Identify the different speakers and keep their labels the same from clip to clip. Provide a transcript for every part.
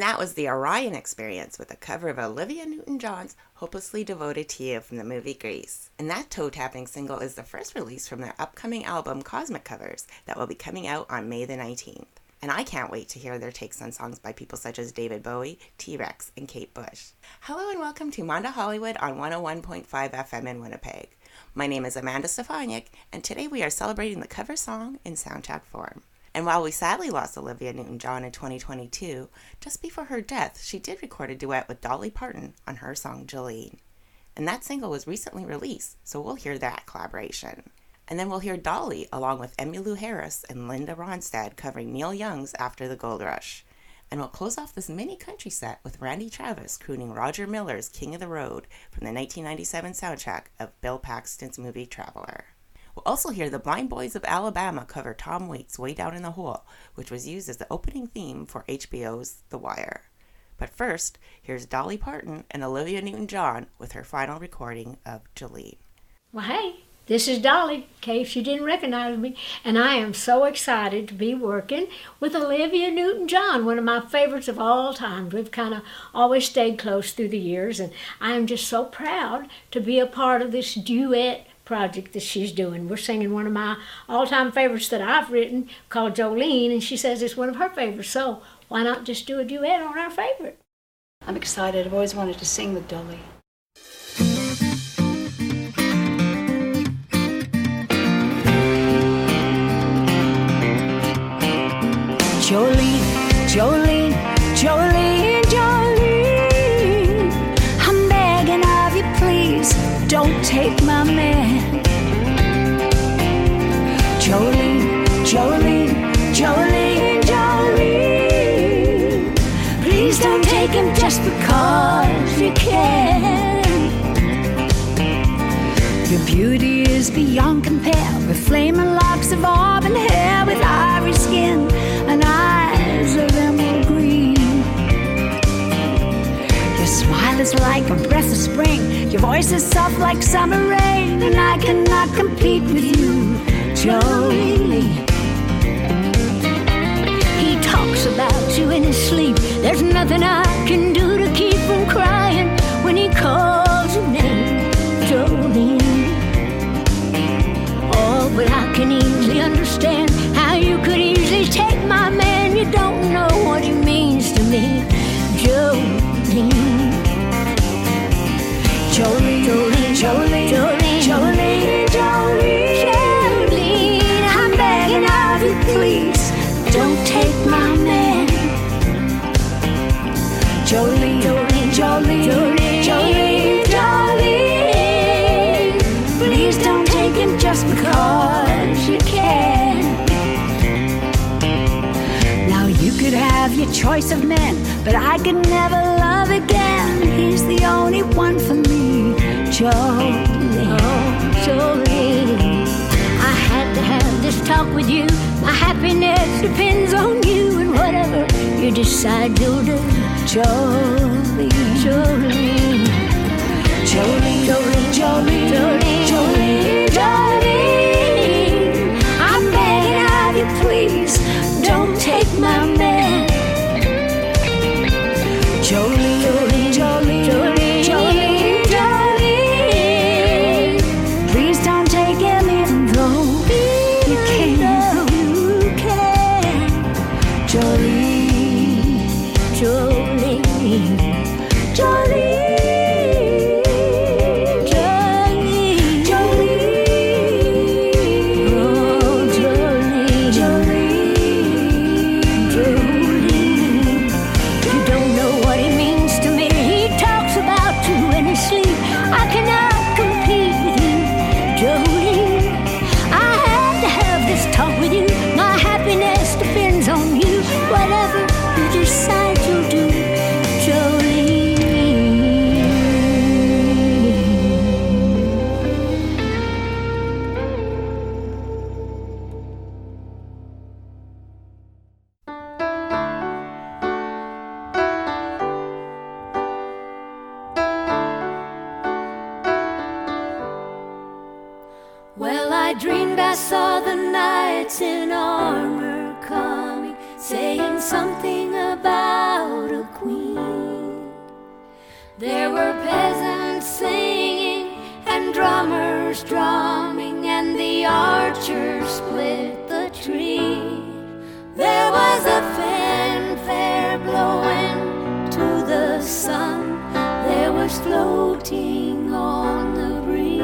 Speaker 1: that was the Orion Experience with a cover of Olivia Newton-John's Hopelessly Devoted to You from the movie Grease. And that toe-tapping single is the first release from their upcoming album Cosmic Covers that will be coming out on May the 19th. And I can't wait to hear their takes on songs by people such as David Bowie, T-Rex, and Kate Bush. Hello and welcome to Monda Hollywood on 101.5 FM in Winnipeg. My name is Amanda Stefaniak, and today we are celebrating the cover song in soundtrack form. And while we sadly lost Olivia Newton-John in 2022, just before her death, she did record a duet with Dolly Parton on her song Jolene. And that single was recently released, so we'll hear that collaboration. And then we'll hear Dolly along with Emmylou Harris and Linda Ronstadt covering Neil Young's After the Gold Rush. And we'll close off this mini country set with Randy Travis crooning Roger Miller's King of the Road from the 1997 soundtrack of Bill Paxton's movie Traveler. We'll also hear the Blind Boys of Alabama cover Tom Waits' Way Down in the Hole, which was used as the opening theme for HBO's The Wire. But first, here's Dolly Parton and Olivia Newton-John with her final recording of Jolene.
Speaker 2: Well, hey, this is Dolly, in case you didn't recognize me, and I am so excited to be working with Olivia Newton-John, one of my favorites of all time. We've kind of always stayed close through the years, and I am just so proud to be a part of this duet project that she's doing. We're singing one of my all-time favorites that I've written called Jolene, and she says it's one of her favorites, so why not just do a duet on our favorite?
Speaker 3: I'm excited. I've always wanted to sing with Dolly.
Speaker 4: Jolene, Jolene, Jolene, Jolene, I'm begging of you, please, don't take my man. Jolene, Jolene, Jolene, Jolene, please don't take him just because you can. Your beauty is beyond compare, with flaming locks of auburn hair, with ivory skin and eyes of emerald green. Your smile is like a breath of spring, your voice is soft like summer rain, and I cannot compete with you, Jolene. He talks about you in his sleep, there's nothing I can do to keep from crying when he calls your name, Jolene. Oh, but I can easily understand how you could easily take my man. You don't know what he means to me, Jolene. Jolene, Jolene, Jolene, Jolene, Jolene, Jolene, Jolene, I'm begging of you, please, don't take my man. Jolene, Jolene, Jolene, Jolene, Jolene, Jolene, please don't take him just because you can. Now you could have your choice of men, but I could never love again. He's the only one for me, Jolene. Oh, Jolene, I had to have this talk with you. My happiness depends on you, and whatever you decide to do, Jolene, Jolene, Jolene, Jolene, Jolene, Jolene, Jolene, I'm begging of you, please, don't take my man. Jolene, Jolene, Jolene, Jolene, Jolene, Jolene, please don't take him even though you can, Jolene, Jolene, Jolene. I dreamed I saw the knights in armor coming, saying something about a queen. There were peasants singing and drummers drumming, and the archers split the tree. There was a fanfare blowing to the sun. There was floating on the breeze.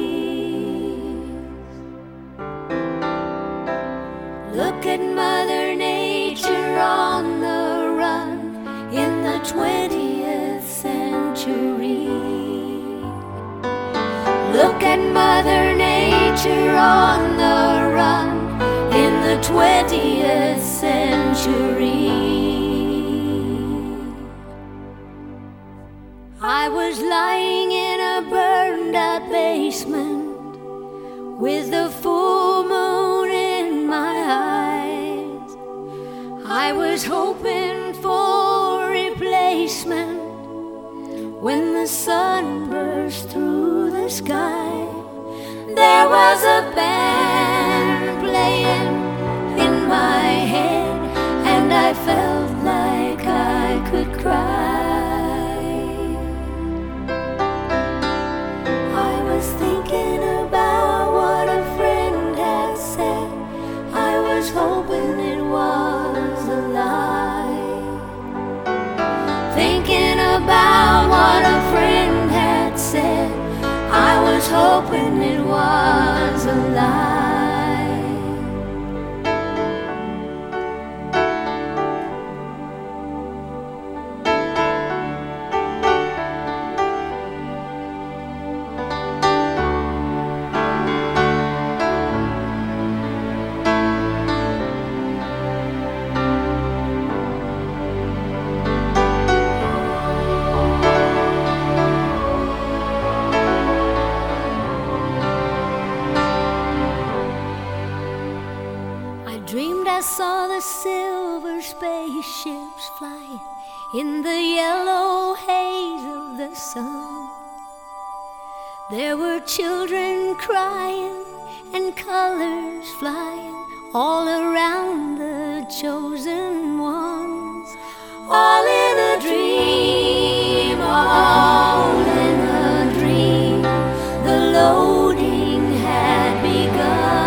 Speaker 4: Look at Mother Nature on the run in the 20th century. Look at Mother Nature on the run in the 20th century. I was lying in a burned-out basement with the full moon in my eyes. I was hoping for replacement when the sun burst through the sky. There was a band playing in my head, and I felt like I could cry. I was thinking about what a friend had said. I was hoping it was a lie. Thinking about what a friend had said, I was hoping it was a lie. I saw the silver spaceships flying in the yellow haze of the sun. There were children crying and colors flying all around the chosen ones. All in a dream, all in a dream. The loading had begun.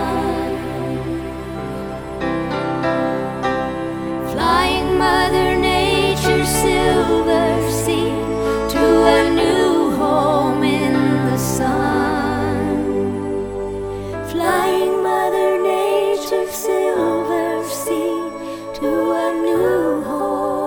Speaker 4: Mother Nature's silver sea to a new home in the sun. Flying Mother Nature's silver sea to a new home.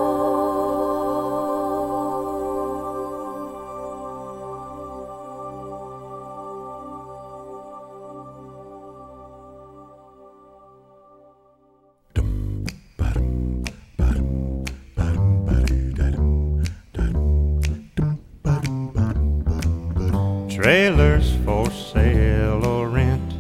Speaker 5: Trailers for sale or rent,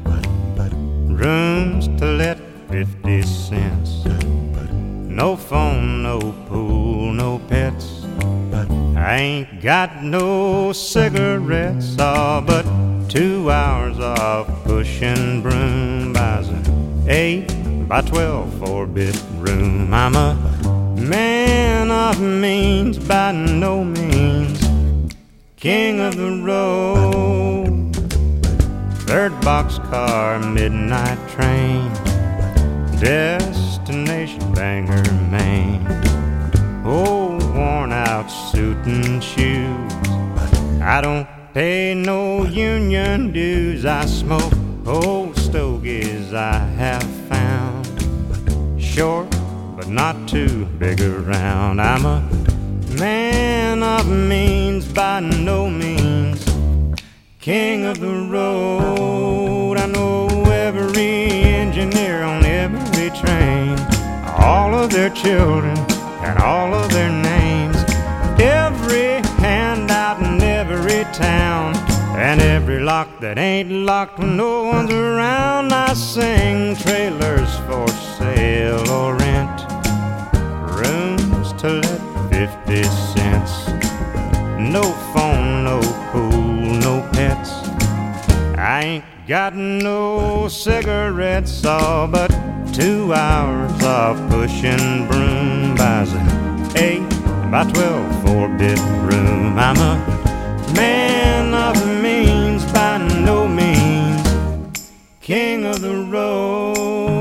Speaker 5: rooms to let 50 cents. No phone, no pool, no pets. I ain't got no cigarettes, all but 2 hours of pushing broom buys an 8 by 12 4-bit room. I'm a man of means by no means, king of the road, third boxcar, midnight train, destination Bangor, Maine. Oh, worn out suit and shoes, I don't pay no union dues. I smoke old stogies I have found, short but not too big around. I'm a man of means by no means, king of the road. I know every engineer on every train, all of their children and all of their names, every handout in every town, and every lock that ain't locked when no one's around. I sing trailers for sale or rent, rooms to let 50 cents. No phone, no pool, no pets. I ain't got no cigarettes, all but 2 hours of pushing broom buys an 8 by 12 4-bit room. I'm a man of means, by no means king of the road.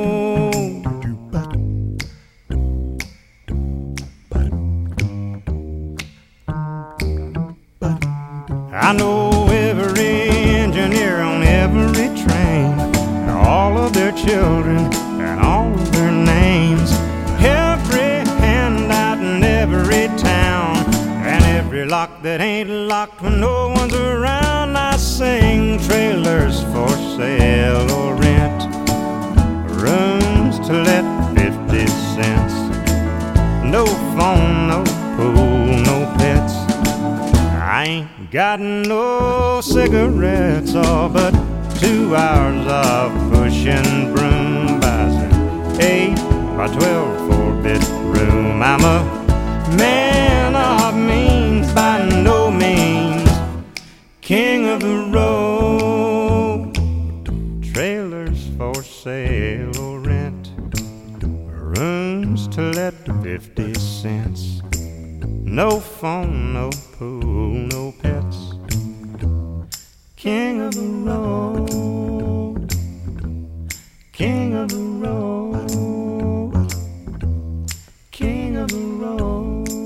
Speaker 5: I know every engineer on every train, all of their children and all of their names, every handout in every town, and every lock that ain't locked when no one's around. I sing trailers for sale or rent, rooms to let 50 cents, no phone, no pool, no pets. I ain't got no cigarettes, all but 2 hours of pushing broom buys an 8 by 12 4-bit room. I'm a man of means, by no means king of the road. Trailers for sale or rent, rooms to let 50 cents, no phone, no pool, no pets. King of the road, king of the road, king of the road.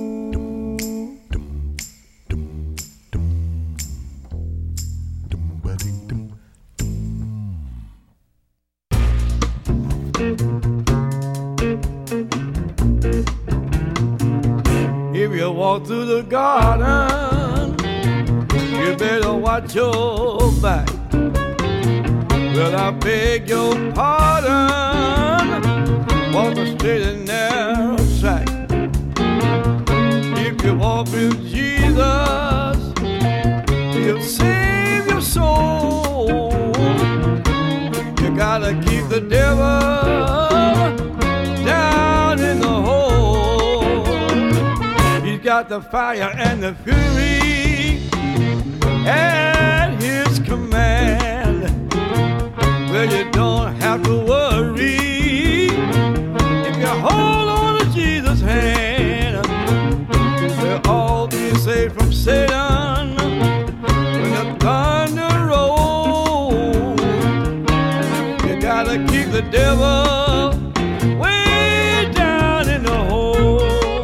Speaker 6: If you walk through the garden, you better watch your back. Well, I beg your pardon, walk a straight and narrow track. If you walk with Jesus, he'll save your soul. You gotta keep the devil down in the hole. He's got the fire and the fury at his command. Well, you don't have to worry if you hold on to Jesus' hand. We'll all be safe from Satan when the thunder rolls. You gotta keep the devil way down in the hole.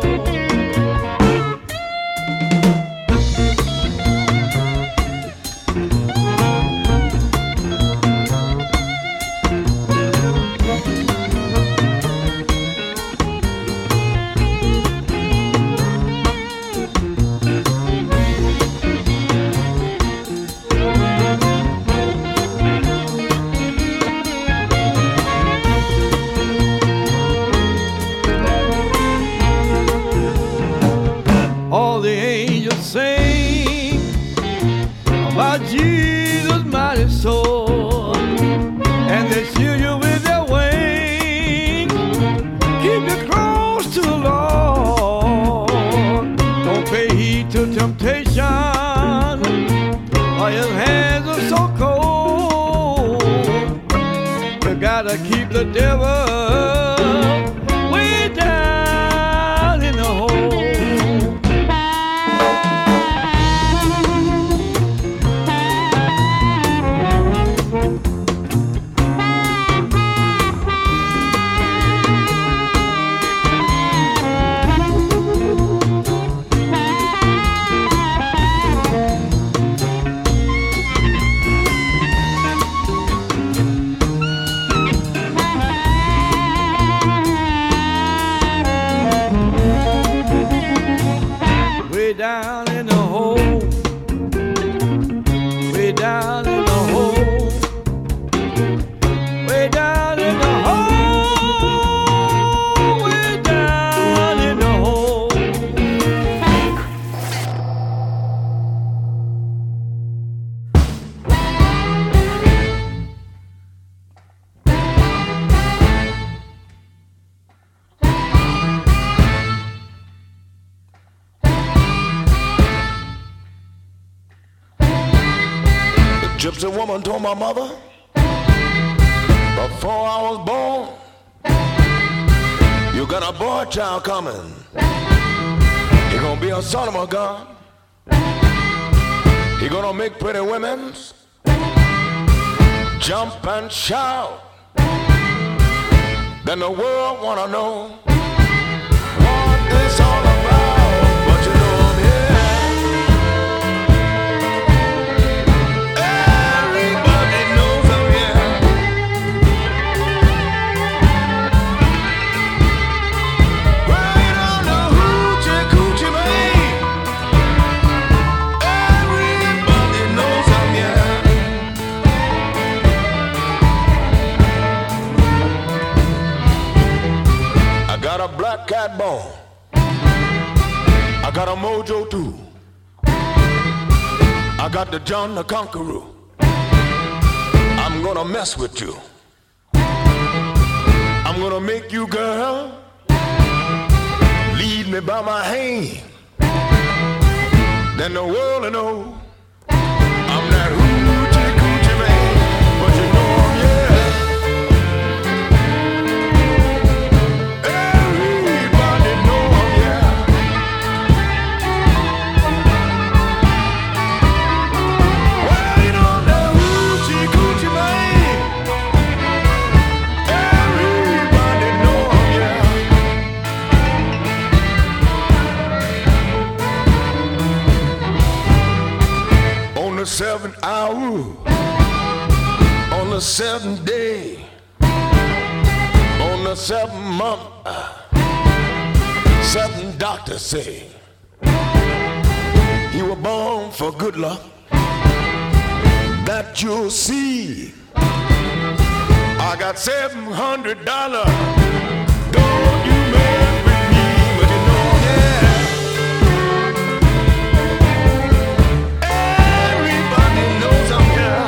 Speaker 6: All the angels sing about Jesus' mighty sword, and they shield you with their wings, keep you close to the Lord. Don't pay heed to temptation, or his hands are so cold. You gotta keep the devil way down in the hole. Way down in the hole, way down in the hole, way down in the hole, way down in the hole.
Speaker 7: Gypsy woman told my mother before I was born, you got a boy child coming. He gonna be a son of a gun. He gonna make pretty women jump and shout. Then the world wanna know what this all about. But you know I'm here. Everybody knows I'm here. Right on the hoochie coochie man. Everybody knows I'm here. I got a black cat bone. I got a mojo too. I got the John the Conqueror. I'm gonna mess with you. I'm gonna make you, girl, lead me by my hand. Then the world will know I'm that hoochie coochie man. But you know I'm yeah. Everybody know I'm yeah. Well, you know that hoochie coochie man. Everybody know I'm yeah. On the 7th hour, on the 7th day, on the 7th month, 7 doctors say you were born for good luck. That you'll see. I got $700. Don't you mess with me, but you know, yeah. Everybody knows I'm here.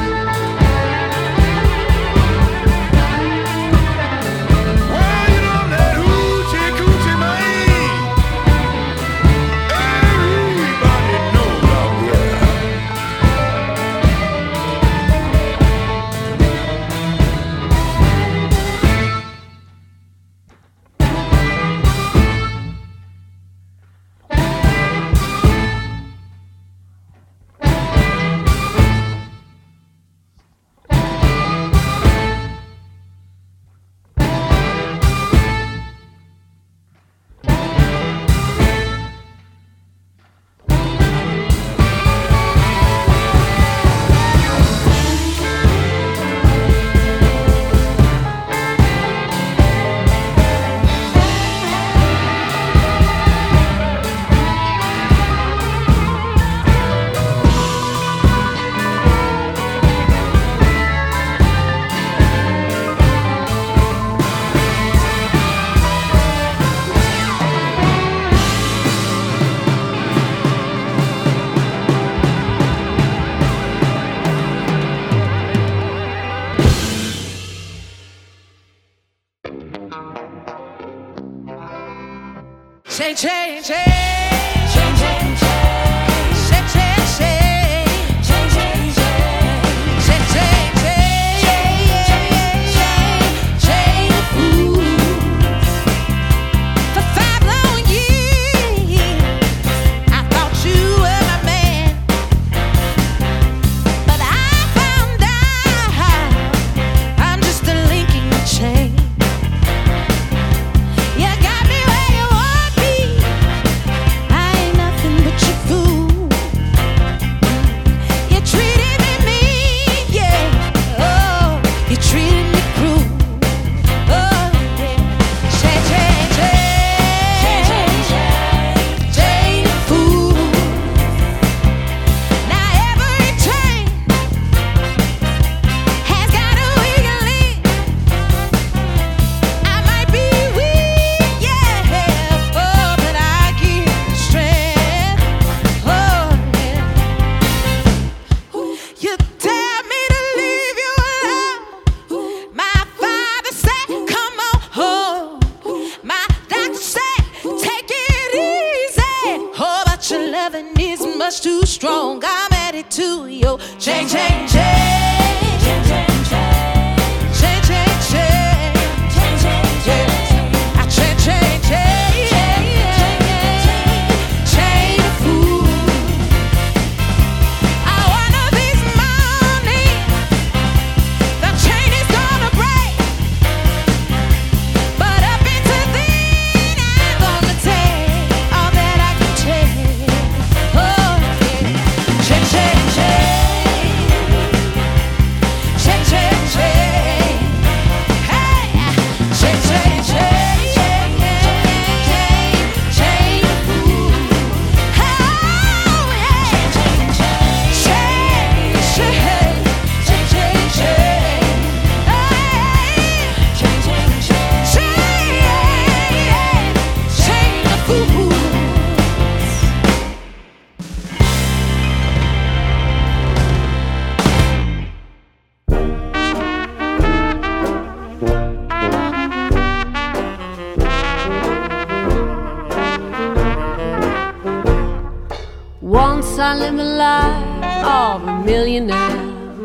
Speaker 7: Well, you know that hoochie coochie man. Everybody knows I'm here.
Speaker 8: Change, change, change, change, change, change, change, change, change, change, change, change, change. For 5 long years, I thought you were my man, but I found out I'm just a link in the chain. You got me where you want me. I ain't nothing but your fool. You treated me mean, yeah. Oh, you treated me cruel. Oh, yeah. Change, change, change, change, change, fool. Now every train has got a weak link. I might be weak, yeah, oh, but I give strength, oh, yeah. You tell me to leave you alone. My father said, come on home. My doctor said, take it easy. Oh, but your loving is much too strong. I'm added to your change, change, change, change, change, change, change, change, change, change. I change, change, change, change, change,
Speaker 9: I live the life of a millionaire.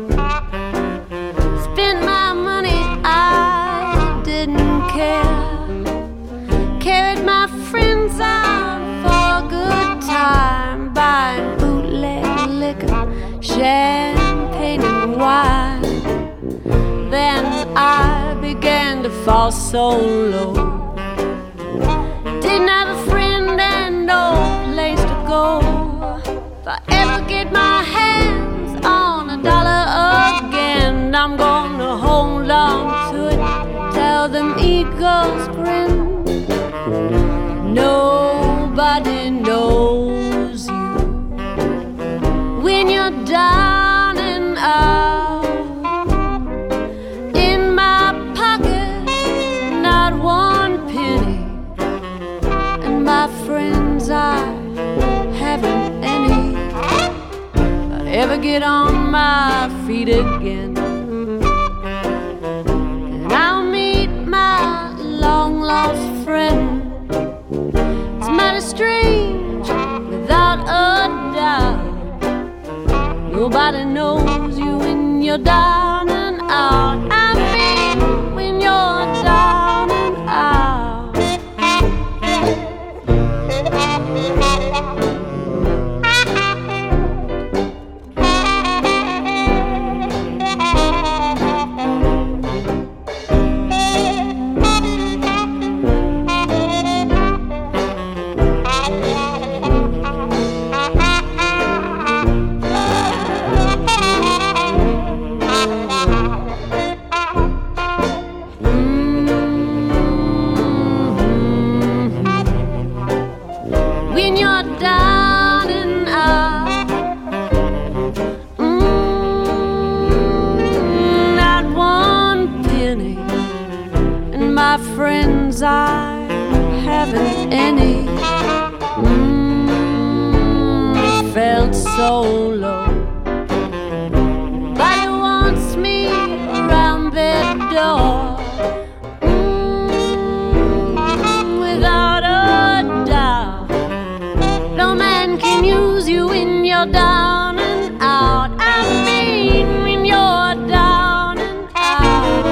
Speaker 9: Spent my money, I didn't care. Carried my friends out for a good time, buying bootleg liquor, champagne and wine. Then I began to fall so low. Didn't have a friend and no place to go. If I ever get my hands on $1 again, I'm gonna hold on to it, tell them eagles grin. Nobody knows you when you're down and out. In my pocket, not one penny, and my friends, I haven't any. If I ever get on my feet again, and I'll meet my long-lost friend. It's mighty strange, without a doubt. Nobody knows you when you're down and out. I mean, when you're down and out. When you're down and out, not one penny, and my friends, I haven't any. Felt so low. Nobody wants me around their door. Without a doubt, no man can use you when you're down and out. I mean, when you're down and out.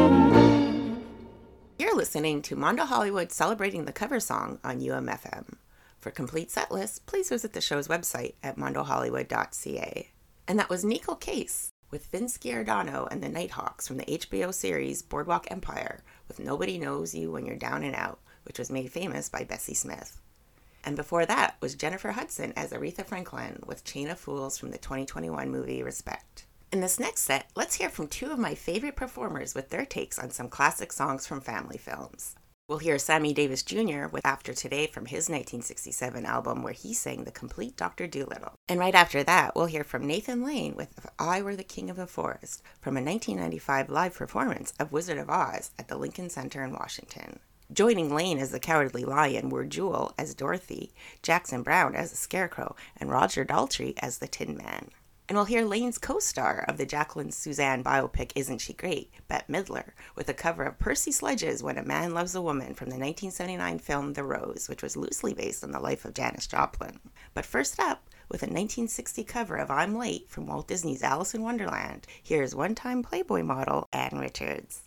Speaker 1: You're listening to Mondo Hollywood celebrating the cover song on UMFM. For complete set lists, please visit the show's website at mondohollywood.ca. And that was Nickel Case with Vince Giordano and the Nighthawks from the HBO series Boardwalk Empire with Nobody Knows You When You're Down and Out, which was made famous by Bessie Smith. And before that was Jennifer Hudson as Aretha Franklin with Chain of Fools from the 2021 movie Respect. In this next set, let's hear from two of my favorite performers with their takes on some classic songs from family films. We'll hear Sammy Davis Jr. with After Today from his 1967 album where he sang The Complete Dr. Dolittle. And right after that, we'll hear from Nathan Lane with If I Were the King of the Forest from a 1995 live performance of Wizard of Oz at the Lincoln Center in Washington. Joining Lane as the Cowardly Lion were Jewel as Dorothy, Jackson Browne as the Scarecrow, and Roger Daltrey as the Tin Man. And we'll hear Lane's co-star of the Jacqueline Suzanne biopic Isn't She Great, Bette Midler, with a cover of Percy Sledge's When a Man Loves a Woman from the 1979 film The Rose, which was loosely based on the life of Janis Joplin. But first up, with a 1960 cover of I'm Late from Walt Disney's Alice in Wonderland, here's one-time Playboy model Ann Richards.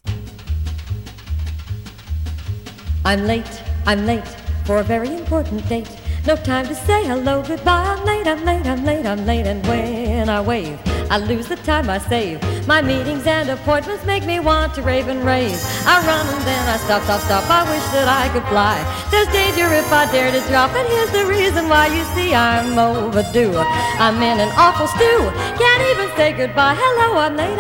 Speaker 10: I'm late for a very important date. No time to say hello, goodbye. I'm late, and when I wave, I lose the time I save. My meetings and appointments make me want to rave and rave. I run and then I stop. I wish that I could fly. There's danger if I dare to drop, and here's the reason why. You see, I'm overdue. I'm in an awful stew. Can't even say goodbye. Hello, I'm late.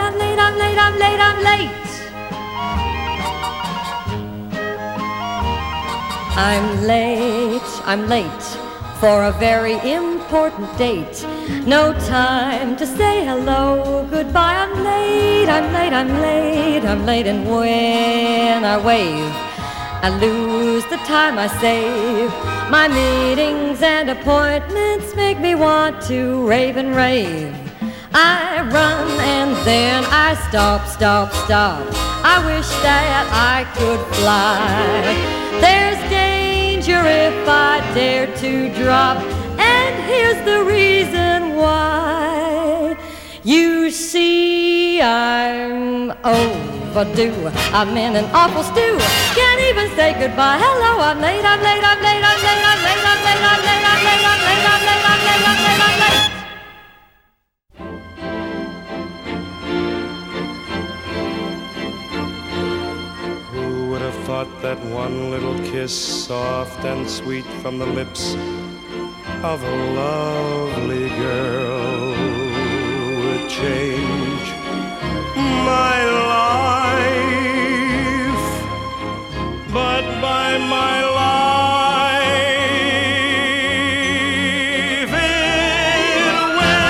Speaker 10: I'm late for a very important date. No time to say hello, goodbye. I'm late, and when I wave, I lose the time I save. My meetings and appointments make me want to rave and rave. I run and then I stop. I wish that I could fly. There's danger if I dare to drop, and here's the reason why. You see, I'm overdue. I'm in an awful stew. Can't even say goodbye. Hello, I'm late, I'm late, I'm late, I'm late, I'm late, I'm late, I'm late, I'm late, I'm late, I'm late, I'm late, I'm late, I'm late.
Speaker 5: Who would have thought that one little kiss, soft and sweet from the lips of a lovely girl, would change my life? But by my life it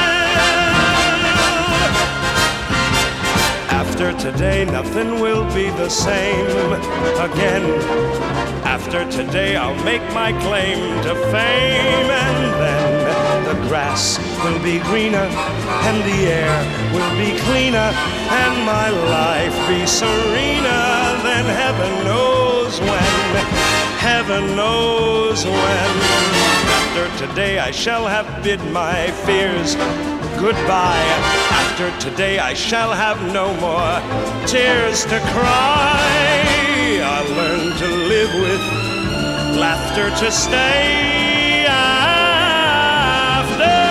Speaker 5: will. After today, nothing will be the same again. After today, I'll make my claim to fame, and then the grass will be greener, and the air will be cleaner, and my life be serener than heaven knows when. Heaven knows when. After today, I shall have bid my fears goodbye. After today, I shall have no more tears to cry. I'll learn to live with laughter to stay. After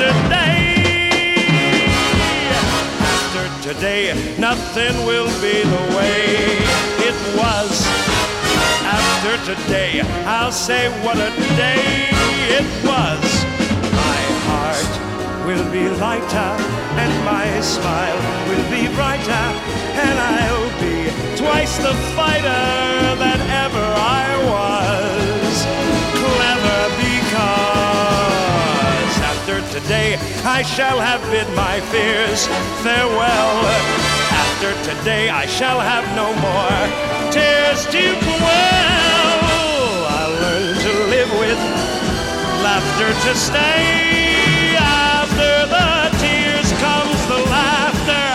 Speaker 5: today, nothing will be the way it was. After today, I'll say what a day it was. My heart will be lighter, and my smile will be brighter, and I'll be twice the fighter that ever I was. Clever because after today I shall have bid my fears farewell. After today I shall have no more tears to quell. I'll learn to live with laughter to stay. After the tears comes the laughter.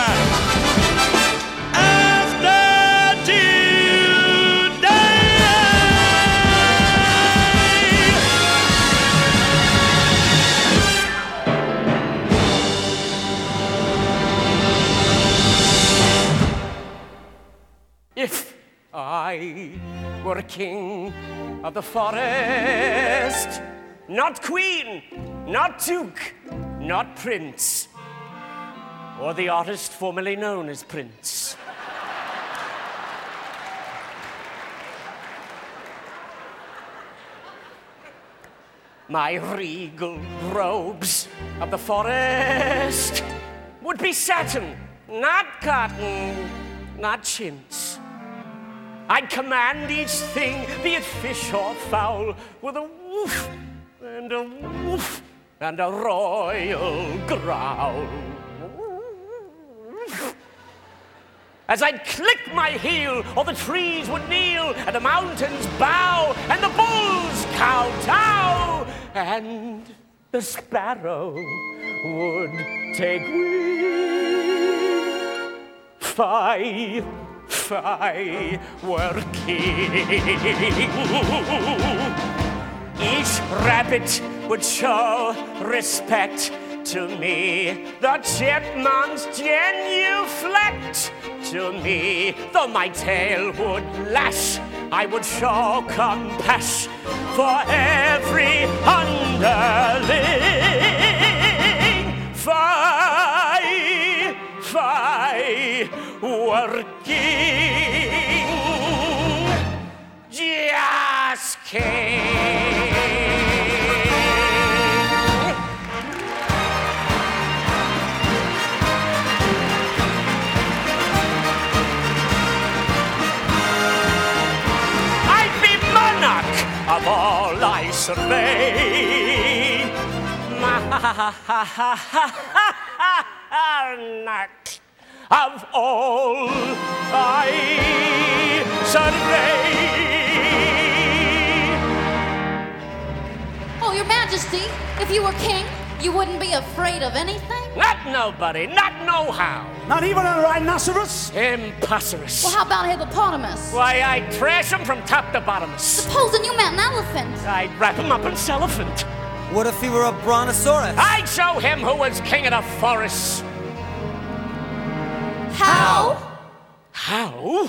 Speaker 5: After today.
Speaker 11: If I were a king of the forest, not queen, not duke, not prince, or the artist formerly known as Prince. My regal robes of the forest would be satin, not cotton, not chintz. I'd command each thing, be it fish or fowl, with a woof and a woof and a royal growl. As I'd click my heel, all the trees would kneel, and the mountains bow, and the bulls kowtow, and the sparrow would take wing. If I were king. Each rabbit would show respect to me. The chipmunks genuflect to me. Though my tail would lash, I would show compassion for every underling. If I were king, just king. I'd be monarch of all I survey. Monarch of all I survey.
Speaker 12: Oh, Your Majesty, if you were king, you wouldn't be afraid of anything?
Speaker 11: Not nobody, not no how.
Speaker 13: Not even a rhinoceros?
Speaker 11: Impossimus.
Speaker 12: Well, how about a hippopotamus?
Speaker 11: Why, I'd trash him from top to bottom.
Speaker 12: Supposing you met an elephant?
Speaker 11: I'd wrap him up in cellophane.
Speaker 14: What if he were a brontosaurus?
Speaker 11: I'd show him who was king of the forest.
Speaker 12: How?
Speaker 11: How?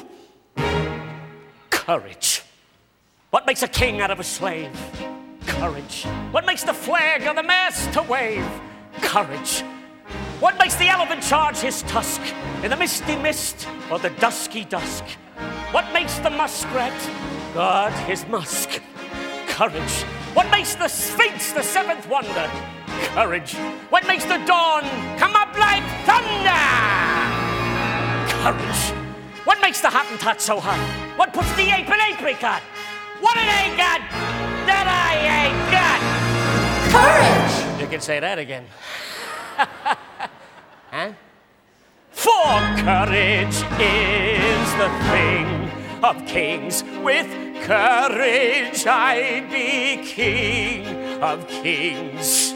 Speaker 11: Courage. What makes a king out of a slave? Courage. What makes the flag of the mast to wave? Courage. What makes the elephant charge his tusk in the misty mist or the dusky dusk? What makes the muskrat guard his musk? Courage. What makes the sphinx the seventh wonder? Courage. What makes the dawn come up like thunder? Courage. What makes the Hottentot so hot? What puts the ape in apricot? What it ain't got that I ain't got?
Speaker 12: Courage!
Speaker 11: You can say that again. Huh? For courage is the thing of kings. With courage I'd be king of kings.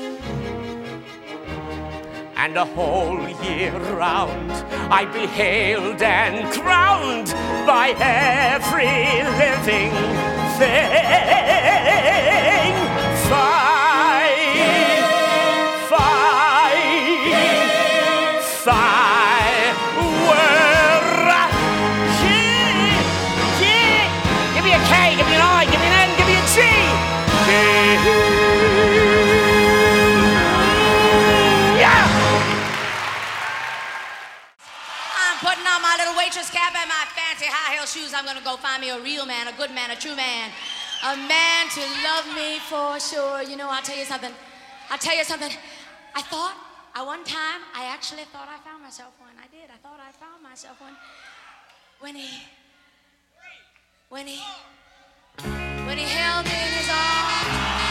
Speaker 11: And the whole year round I'd be hailed and crowned by every living thing. Give me a K, give me an I, give me an N, give me a G. Yeah!
Speaker 15: I'm putting on my little waitress cap and my fancy high heel shoes. I'm gonna go find me a real man, a good man, a true man. A man to love me for sure. You know, I'll tell you something. One time, I actually thought I found myself one. I did. I thought I found myself one. When he held me in his arms.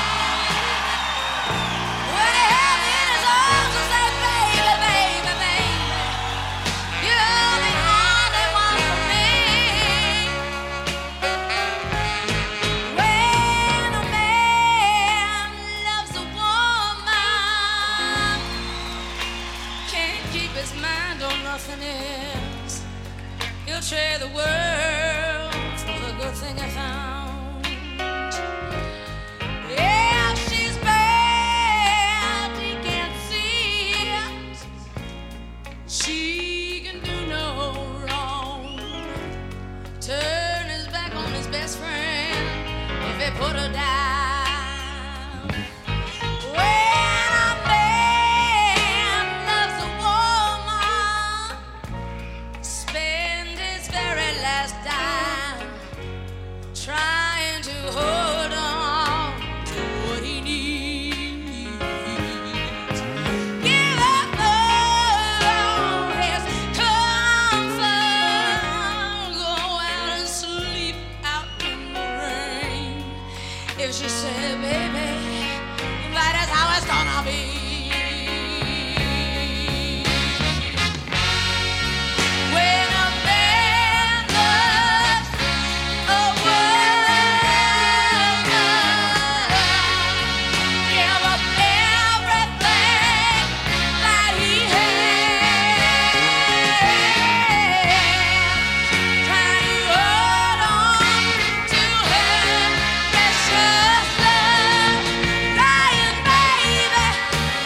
Speaker 15: When he held me in his arms and said, baby, baby, baby, you're the only one for me. When a man loves a woman, can't keep his mind on nothing else. He'll trade the world for the good thing I found. Yeah, she's bad, he can't see it. She can do no wrong. Turn his back on his best friend if he put her down. When a man loves a woman, spend his very last dime trying to hold on to what he needs. Give up all his comfort, go out and sleep out in the rain. If she said, baby, that is how it's gonna be. When a man loves a woman, give up everything that he has. Try to hold on to her precious love. Dying, baby,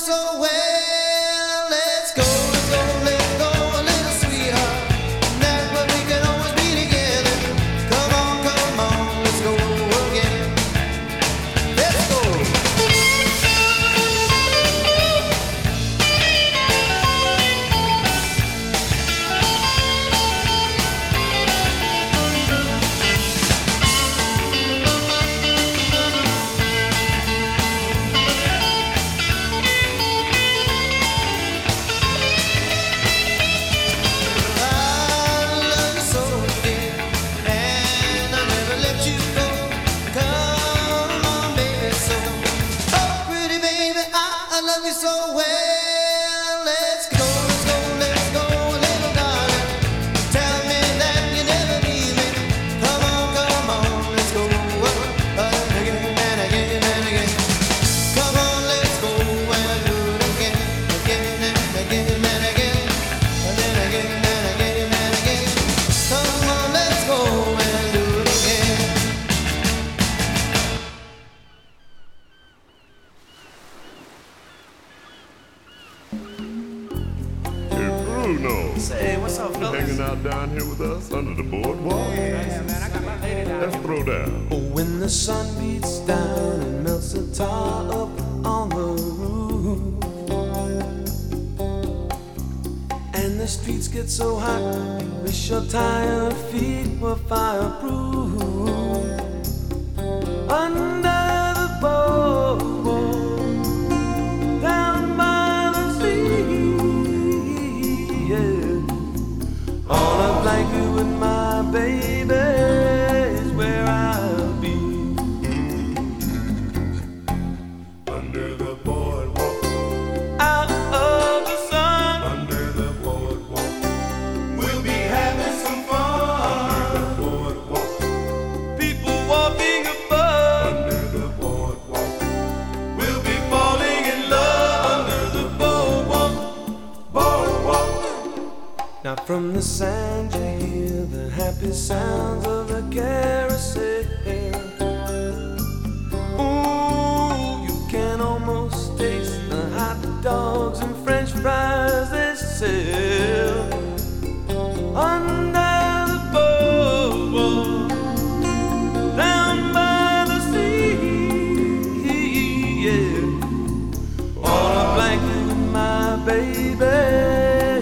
Speaker 16: so well. Let's go, a little sweetheart. That's where we can always be together. Come on, let's go again. Let's go. So well, let's go, little darling. Tell me that you never leave me. Come on, let's go again and again and again. Come on, let's go and do it again and again and again, and then again and again and again. Come on, let's go and do it again.
Speaker 7: Bruno.
Speaker 14: Say, what's up, fellas?
Speaker 7: Hanging out down here with us under the boardwalk.
Speaker 14: Yeah, man, I got my lady down.
Speaker 7: Let's throw down.
Speaker 16: Oh, when the sun beats down and melts the tar up on the roof, and the streets get so hot, you wish your tired feet were fireproof. Under the boardwalk, down by the sea, yeah. On a blanket with my baby is where I'll be.
Speaker 7: Under the boardwalk,
Speaker 16: Out of the sun,
Speaker 7: under the boardwalk, we'll be having some fun. Under the boardwalk,
Speaker 16: people walking above.
Speaker 7: under the boardwalk, we'll be falling in love. Under the boardwalk.
Speaker 16: Now from the sand you hear the happy sounds of the carousel. Ooh, you can almost taste the hot dogs and French fries they sell. Under the boardwalk, down by the sea, yeah. On a blanket with my baby.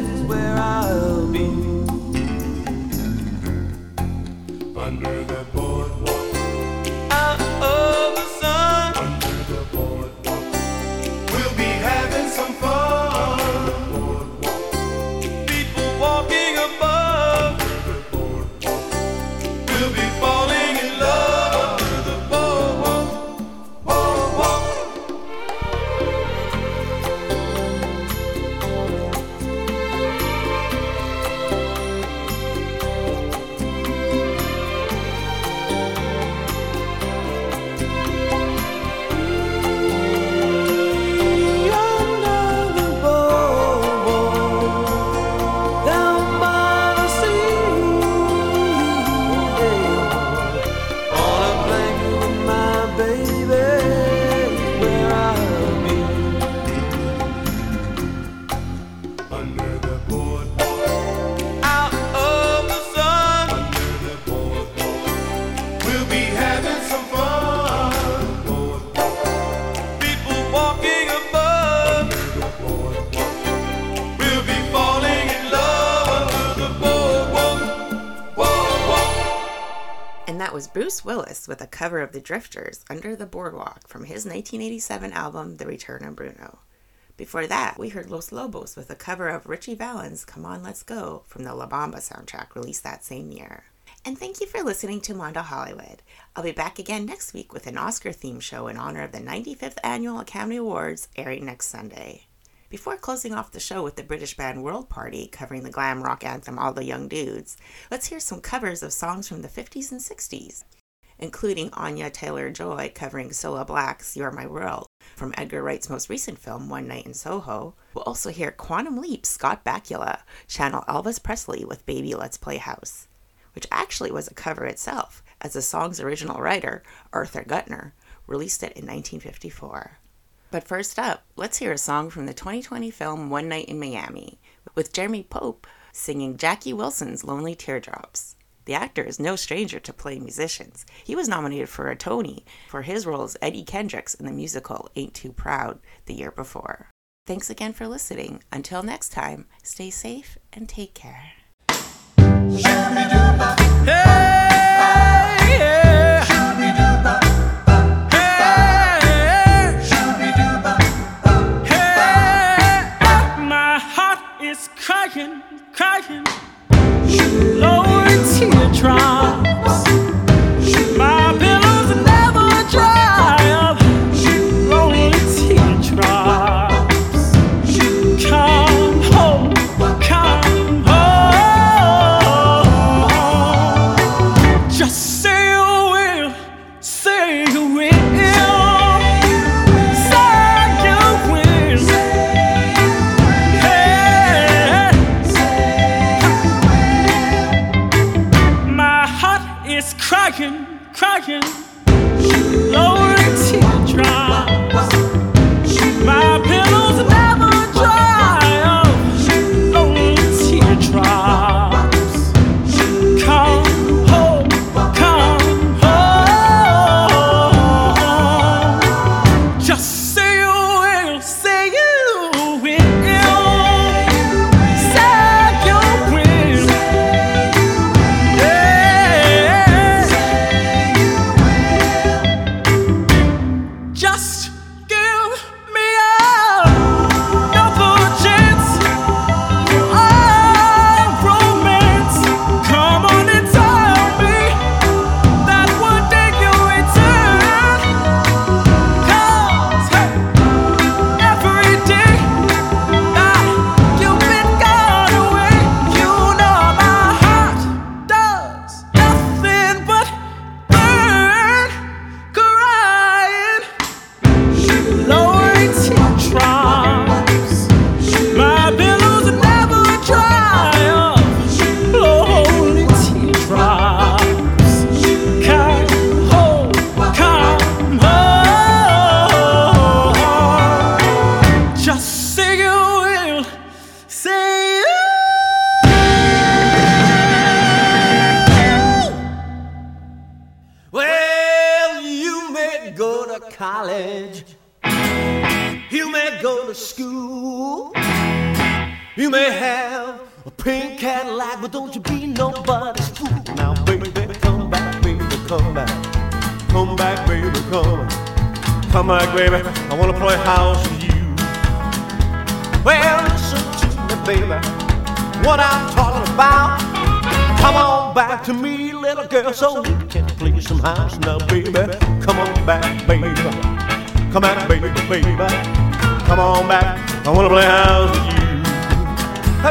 Speaker 7: Under the boardwalk,
Speaker 16: out of the sun,
Speaker 7: under the boardwalk, we'll be having some fun. Under the boardwalk,
Speaker 16: people walking above.
Speaker 7: under the boardwalk, we'll be falling in love. Under the boardwalk. Under the boardwalk,
Speaker 16: Out of the sun,
Speaker 7: under the boardwalk, we'll be having some fun. Under the boardwalk,
Speaker 16: people walking above.
Speaker 7: under the boardwalk, we'll be falling in love. Under the boardwalk.
Speaker 1: And that was Bruce Willis with a cover of The Drifters, Under the Boardwalk, from his 1987 album, The Return of Bruno. Before that, we heard Los Lobos with a cover of Richie Valens' Come On Let's Go from the La Bamba soundtrack released that same year. And thank you for listening to Mondo Hollywood. I'll be back again next week with an Oscar-themed show in honor of the 95th Annual Academy Awards airing next Sunday. Before closing off the show with the British band World Party covering the glam rock anthem All the Young Dudes, let's hear some covers of songs from the 50s and 60s, including Anya Taylor-Joy covering Cilla Black's You're My World from Edgar Wright's most recent film, One Night in Soho. We'll also hear Quantum Leap's Scott Bakula channel Elvis Presley with Baby Let's Play House, which actually was a cover itself, as the song's original writer, Arthur Gutner, released it in 1954. But first up, let's hear a song from the 2020 film One Night in Miami, with Jeremy Pope singing Jackie Wilson's Lonely Teardrops. The actor is no stranger to playing musicians. He was nominated for a Tony for his role as Eddie Kendricks in the musical Ain't Too Proud the year before. Thanks again for listening. Until next time, stay safe and take care.
Speaker 17: My heart is crying, crying, lowering teardrops. My pillows never dry of lonely teardrops. Come home, come home. Just say you will, say you will. Crying, crying, lowering teardrops. My pillows never dry of lonely teardrops. Come home, come home. Just say you will, say you will. Say you will. Just give me another chance of romance. Come on and tell me that one day you'll return. 'Cause hey, every day that you've been gone away, you know my heart does nothing but burn, crying. Lowering teardrops. My pillows never dry of lonely teardrops. Come home, come home. Just say you will, say you.
Speaker 6: Well, you may go to college, you may go to school, you may have a pink Cadillac, but don't you be nobody's fool. Now, baby, come back, baby, come back. Come back, baby, come back. Come back, baby, I wanna play house with you. Well, listen to me, baby, what I'm talking about. Come on back to me, little girl, so we can play some house. Now, baby, come on back, baby. Come back, baby, baby. Come on back, I wanna play house with you. Hey.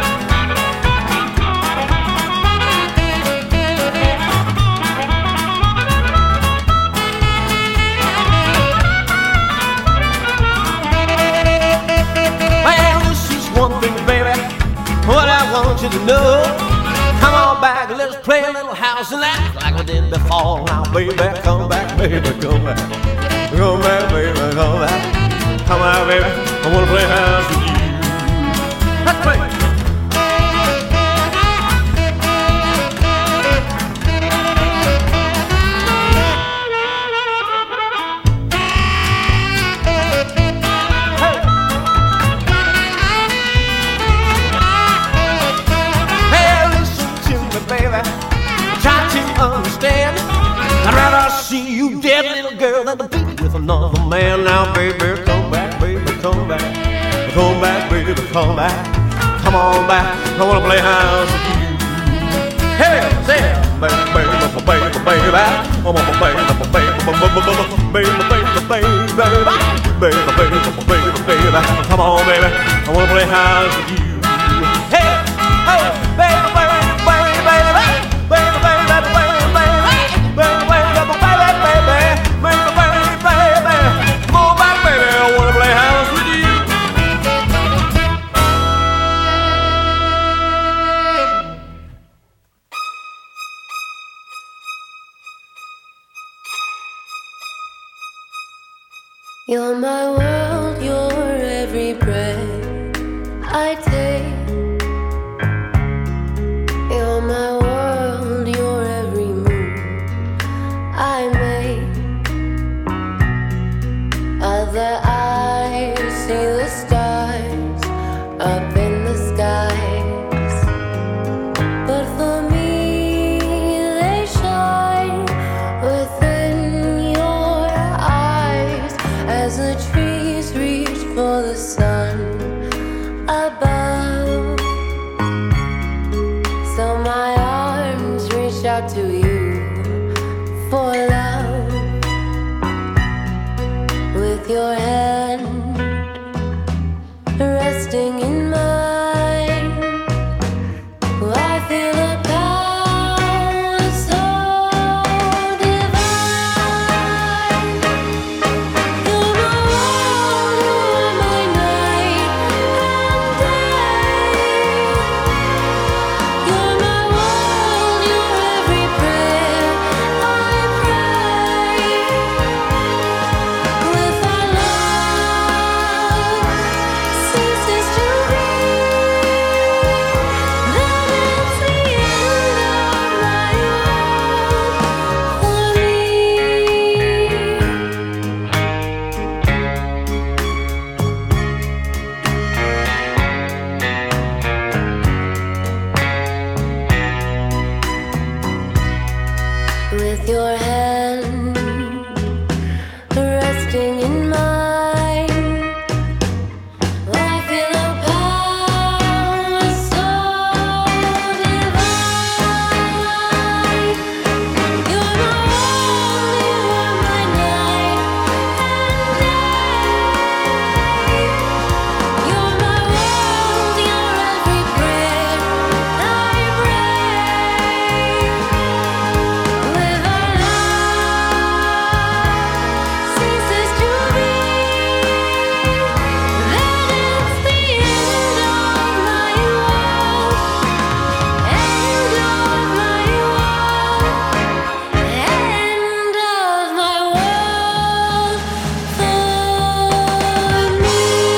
Speaker 6: Well, this is one thing, baby, what I want you to know. Come on back, let's play a little house and act like we did before. Now, baby, come back, baby, come back. Come back, baby, come back. Come on, baby, I wanna play house with you. Let's play. I'd rather see you dead, little girl, than to be with another man. Now, baby, come back, baby, come back. Come back, baby, come back. Come on back, I wanna play house with you. Hey, say it. Baby, baby, baby, baby, baby, come on, baby, I wanna play house with you. Hey, hey, baby, baby, baby, baby, baby, baby, baby,
Speaker 18: You're my world, you're every breath I take. You're my world, you're every move I make. Other eyes see the stars up in the skies, but for me they shine within your eyes as the trees reach for the sun above. So my arms reach out to you for love. With your hand resting in mine, I feel a power so divine. You're my world, you're my night and day. You're my world, you're every prayer I pray. With our love ceases to be, then it's the end of my world for me. With your hand resting in mine, I feel a power so divine. You're my world, you're my night and day. You're my world, you're every prayer I pray. With our love ceases to be, then it's the end of my world, end of my world, end of my world for me.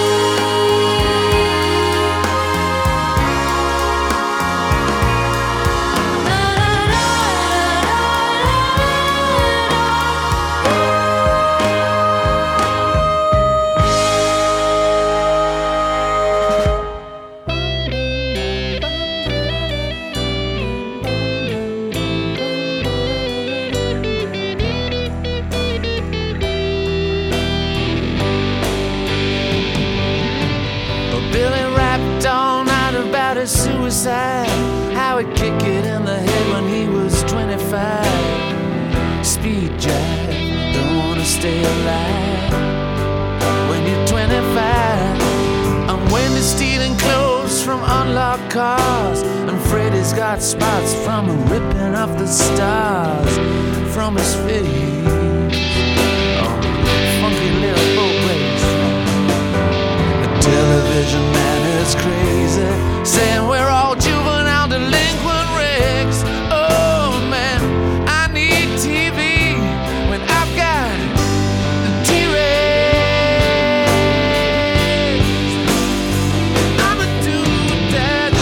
Speaker 19: Billy rapped all night about his suicide, how he'd kick it in the head when he was 25. Speed jive, don't wanna stay alive when you're 25. I'm Wendy stealing clothes from unlocked cars, and Freddy's got spots from ripping off the stars from his face. Oh, funky little boat race. The television man is crazy, saying we're all juvenile delinquent wrecks. Oh man, I need TV when I've got the T-Rex. I'm a dude that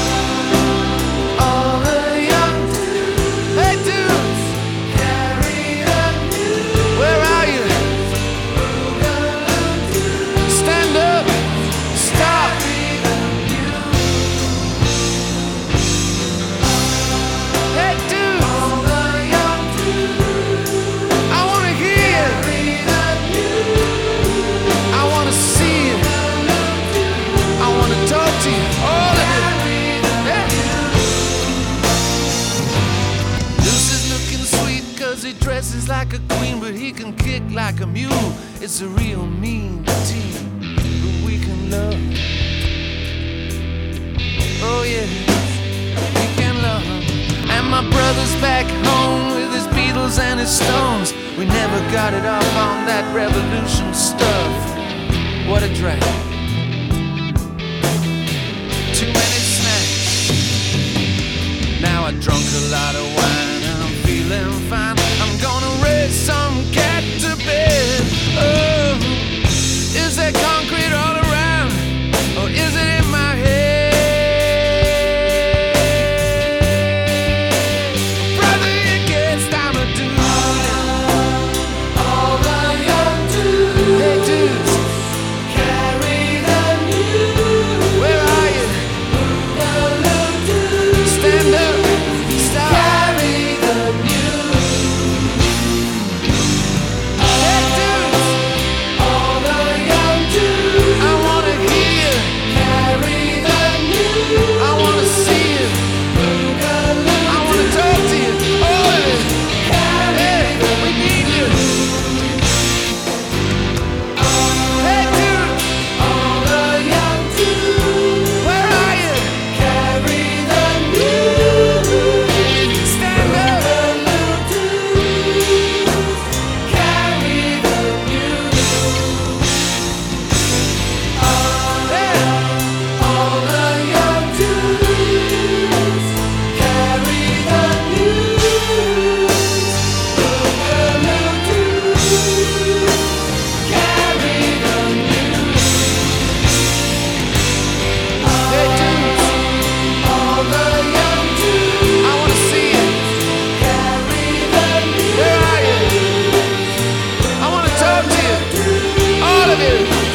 Speaker 19: all the young hey dudes carry a news. Where are you? Stand up, stop. Hey dude, I wanna hear you. I wanna see you. I wanna talk to you. All of it. Yeah. Lucy's looking sweet 'cause he dresses like a queen, but he can kick like a mule. It's a real mean team, but we can love. Oh yeah, we can love. And my brother's back home with his Beatles and his Stones. We never got it off on that revolution stuff. What a drag. Too many snacks. Now I drunk a lot of wine and I'm feeling fine. I'm gonna raise some cat to bed. Oh.
Speaker 6: it.